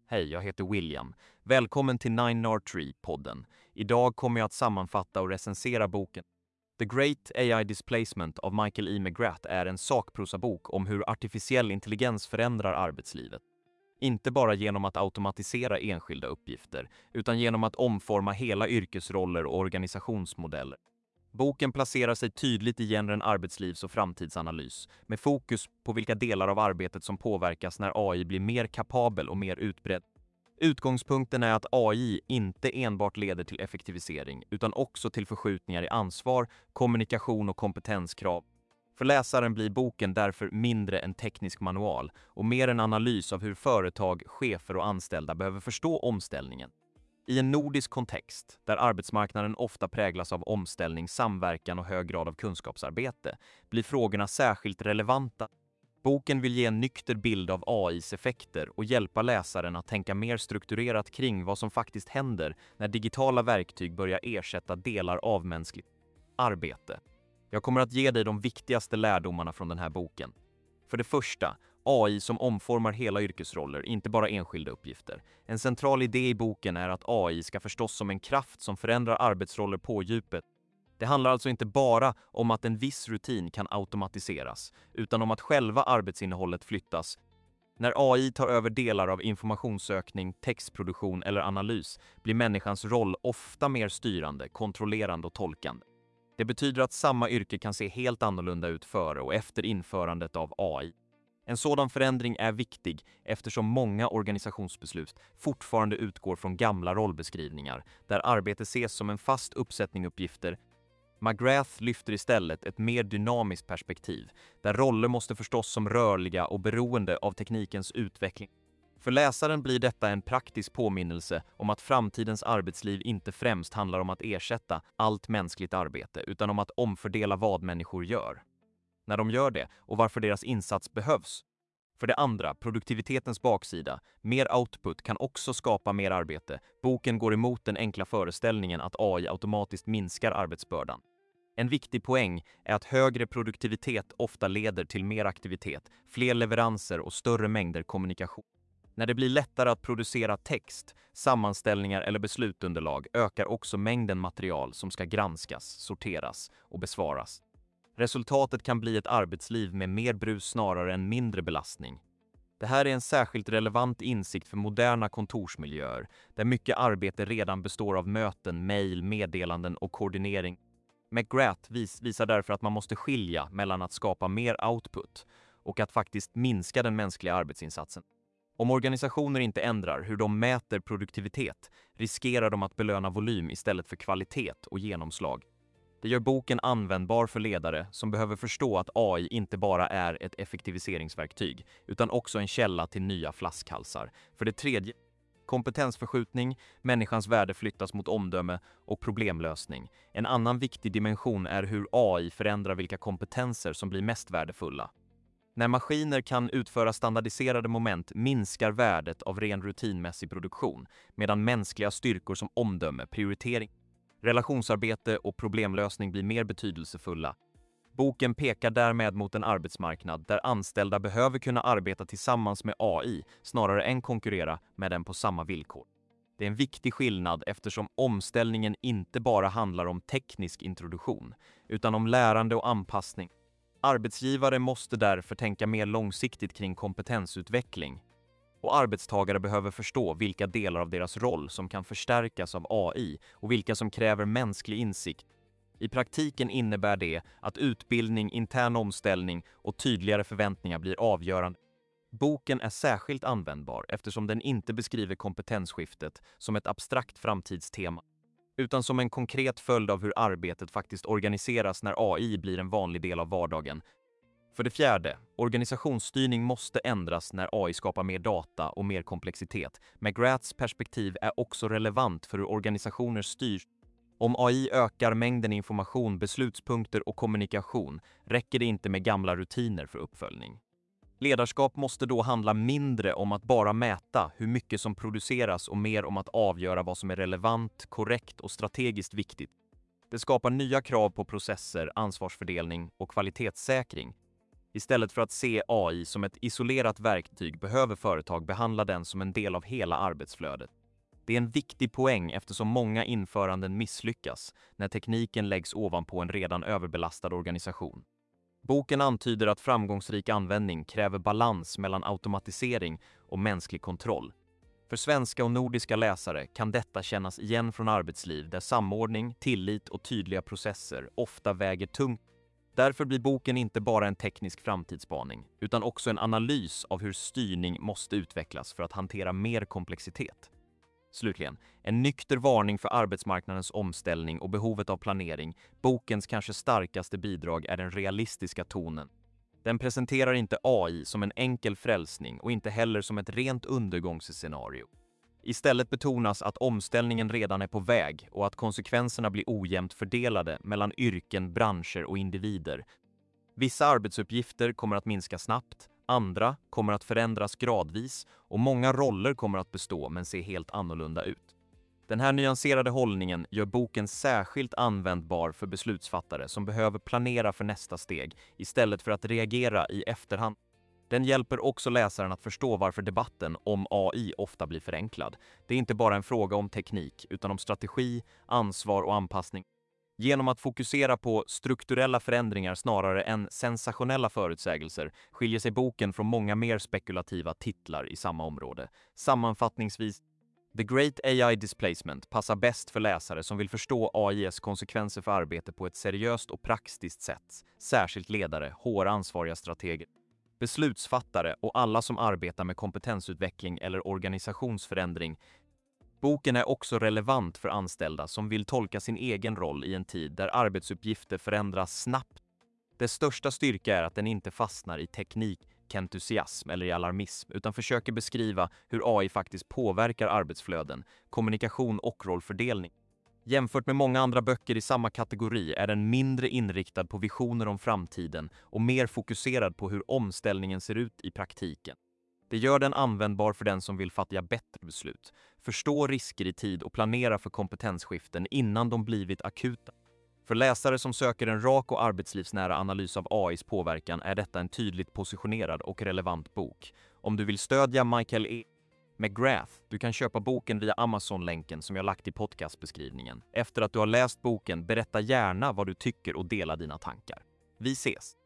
Hej, jag heter William. Välkommen till 9R3-podden. Idag kommer jag att sammanfatta och recensera boken. The Great AI Displacement av Michael E. McGrath är en sakprosabok om hur artificiell intelligens förändrar arbetslivet. Inte bara genom att automatisera enskilda uppgifter, utan genom att omforma hela yrkesroller och organisationsmodeller. Boken placerar sig tydligt i genren arbetslivs- och framtidsanalys, med fokus på vilka delar av arbetet som påverkas när AI blir mer kapabel och mer utbredd. Utgångspunkten är att AI inte enbart leder till effektivisering, utan också till förskjutningar i ansvar, kommunikation och kompetenskrav. För läsaren blir boken därför mindre en teknisk manual och mer en analys av hur företag, chefer och anställda behöver förstå omställningen. I en nordisk kontext, där arbetsmarknaden ofta präglas av omställning, samverkan och hög grad av kunskapsarbete, blir frågorna särskilt relevanta. Boken vill ge en nykter bild av AIs effekter och hjälpa läsaren att tänka mer strukturerat kring vad som faktiskt händer när digitala verktyg börjar ersätta delar av mänskligt arbete. Jag kommer att ge dig de viktigaste lärdomarna från den här boken. För det första, AI som omformar hela yrkesroller, inte bara enskilda uppgifter. En central idé i boken är att AI ska förstås som en kraft som förändrar arbetsroller på djupet. Det handlar alltså inte bara om att en viss rutin kan automatiseras, utan om att själva arbetsinnehållet flyttas. När AI tar över delar av informationssökning, textproduktion eller analys blir människans roll ofta mer styrande, kontrollerande och tolkande. Det betyder att samma yrke kan se helt annorlunda ut före och efter införandet av AI. En sådan förändring är viktig eftersom många organisationsbeslut fortfarande utgår från gamla rollbeskrivningar där arbete ses som en fast uppsättning uppgifter. McGrath lyfter istället ett mer dynamiskt perspektiv där roller måste förstås som rörliga och beroende av teknikens utveckling. För läsaren blir detta en praktisk påminnelse om att framtidens arbetsliv inte främst handlar om att ersätta allt mänskligt arbete utan om att omfördela vad människor gör. När de gör det och varför deras insats behövs. För det andra, produktivitetens baksida. Mer output kan också skapa mer arbete. Boken går emot den enkla föreställningen att AI automatiskt minskar arbetsbördan. En viktig poäng är att högre produktivitet ofta leder till mer aktivitet, fler leveranser och större mängder kommunikation. När det blir lättare att producera text, sammanställningar eller beslutsunderlag ökar också mängden material som ska granskas, sorteras och besvaras. Resultatet kan bli ett arbetsliv med mer brus snarare än mindre belastning. Det här är en särskilt relevant insikt för moderna kontorsmiljöer, där mycket arbete redan består av möten, mejl, meddelanden och koordinering. McGrath visar därför att man måste skilja mellan att skapa mer output och att faktiskt minska den mänskliga arbetsinsatsen. Om organisationer inte ändrar hur de mäter produktivitet riskerar de att belöna volym istället för kvalitet och genomslag. Det gör boken användbar för ledare som behöver förstå att AI inte bara är ett effektiviseringsverktyg utan också en källa till nya flaskhalsar. För det tredje, kompetensförskjutning, människans värde flyttas mot omdöme och problemlösning. En annan viktig dimension är hur AI förändrar vilka kompetenser som blir mest värdefulla. När maskiner kan utföra standardiserade moment minskar värdet av ren rutinmässig produktion, medan mänskliga styrkor som omdöme, prioritering, relationsarbete och problemlösning blir mer betydelsefulla. Boken pekar därmed mot en arbetsmarknad där anställda behöver kunna arbeta tillsammans med AI snarare än konkurrera med den på samma villkor. Det är en viktig skillnad eftersom omställningen inte bara handlar om teknisk introduktion, utan om lärande och anpassning. Arbetsgivare måste därför tänka mer långsiktigt kring kompetensutveckling. Och arbetstagare behöver förstå vilka delar av deras roll som kan förstärkas av AI och vilka som kräver mänsklig insikt. I praktiken innebär det att utbildning, intern omställning och tydligare förväntningar blir avgörande. Boken är särskilt användbar eftersom den inte beskriver kompetensskiftet som ett abstrakt framtidstema, utan som en konkret följd av hur arbetet faktiskt organiseras när AI blir en vanlig del av vardagen. För det fjärde, organisationsstyrning måste ändras när AI skapar mer data och mer komplexitet. McGraths perspektiv är också relevant för hur organisationer styrs. Om AI ökar mängden information, beslutspunkter och kommunikation räcker det inte med gamla rutiner för uppföljning. Ledarskap måste då handla mindre om att bara mäta hur mycket som produceras och mer om att avgöra vad som är relevant, korrekt och strategiskt viktigt. Det skapar nya krav på processer, ansvarsfördelning och kvalitetssäkring. Istället för att se AI som ett isolerat verktyg behöver företag behandla den som en del av hela arbetsflödet. Det är en viktig poäng eftersom många införanden misslyckas när tekniken läggs ovanpå en redan överbelastad organisation. Boken antyder att framgångsrik användning kräver balans mellan automatisering och mänsklig kontroll. För svenska och nordiska läsare kan detta kännas igen från arbetsliv där samordning, tillit och tydliga processer ofta väger tungt. Därför blir boken inte bara en teknisk framtidsspaning, utan också en analys av hur styrning måste utvecklas för att hantera mer komplexitet. Slutligen, en nykter varning för arbetsmarknadens omställning och behovet av planering. Bokens kanske starkaste bidrag är den realistiska tonen. Den presenterar inte AI som en enkel frälsning och inte heller som ett rent undergångsscenario. Istället betonas att omställningen redan är på väg och att konsekvenserna blir ojämnt fördelade mellan yrken, branscher och individer. Vissa arbetsuppgifter kommer att minska snabbt, andra kommer att förändras gradvis och många roller kommer att bestå men se helt annorlunda ut. Den här nyanserade hållningen gör boken särskilt användbar för beslutsfattare som behöver planera för nästa steg istället för att reagera i efterhand. Den hjälper också läsaren att förstå varför debatten om AI ofta blir förenklad. Det är inte bara en fråga om teknik utan om strategi, ansvar och anpassning. Genom att fokusera på strukturella förändringar snarare än sensationella förutsägelser skiljer sig boken från många mer spekulativa titlar i samma område. Sammanfattningsvis, The Great AI Displacement passar bäst för läsare som vill förstå AI:s konsekvenser för arbete på ett seriöst och praktiskt sätt, särskilt ledare, HR-ansvariga strateger, beslutsfattare och alla som arbetar med kompetensutveckling eller organisationsförändring. Boken är också relevant för anställda som vill tolka sin egen roll i en tid där arbetsuppgifter förändras snabbt. Dess största styrka är att den inte fastnar i teknikentusiasm eller i alarmism utan försöker beskriva hur AI faktiskt påverkar arbetsflöden, kommunikation och rollfördelning. Jämfört med många andra böcker i samma kategori är den mindre inriktad på visioner om framtiden och mer fokuserad på hur omställningen ser ut i praktiken. Det gör den användbar för den som vill fatta bättre beslut, förstå risker i tid och planera för kompetensskiften innan de blivit akuta. För läsare som söker en rak och arbetslivsnära analys av AI:s påverkan är detta en tydligt positionerad och relevant bok. Om du vill stödja Michael E. McGrath, du kan köpa boken via Amazon-länken som jag lagt i podcastbeskrivningen. Efter att du har läst boken, berätta gärna vad du tycker och dela dina tankar. Vi ses!